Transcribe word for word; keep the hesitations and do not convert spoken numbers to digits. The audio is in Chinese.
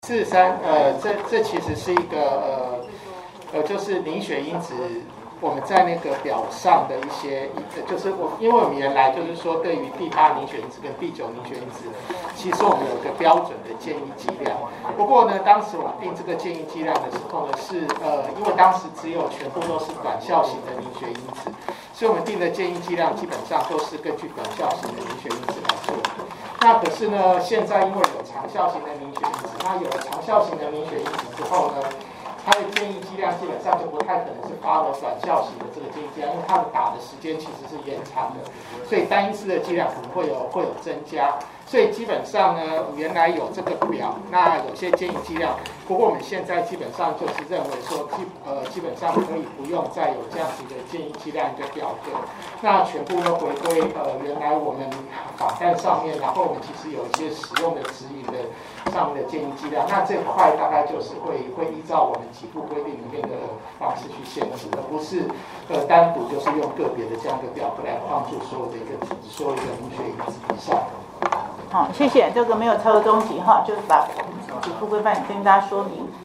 四十三，呃，这这其实是一个呃呃，就是凝血因子，我们在那个表上的一些，就是我因为我们原来就是说，对于第八凝血因子跟第九凝血因子，其实我们有一个标准的建议剂量。不过呢，当时我们定这个建议剂量的时候呢，是呃，因为当时只有全部都是短效型的凝血因子，所以我们定的建议剂量基本上都是根据短效型的凝血因子来做的。那可是呢，现在因为有长效型的凝血因子，那有了长效型的凝血因子之后呢，它的建议剂量基本上就不太可能是发了短效型的这个建议剂量，因为它的打的时间其实是延长的，所以单一次的剂量可能会有会有增加。所以基本上呢，原来有这个表，那有些建议剂量，不过我们现在基本上就是认为说，基呃基本上可以不用再有这样子的建议剂量的表格，那全部都回归呃原来我们法单上面，然后我们其实有一些使用的指引的上面的建议剂量，那这块大概就是会会依照我们给付规定里面的方式去限制，而不是呃单独就是用个别的这样一个表格来框住所有的一个所有的凝血因子以上。 好，谢谢。这个没有超额终极哈，就是把给付规范跟大家说明。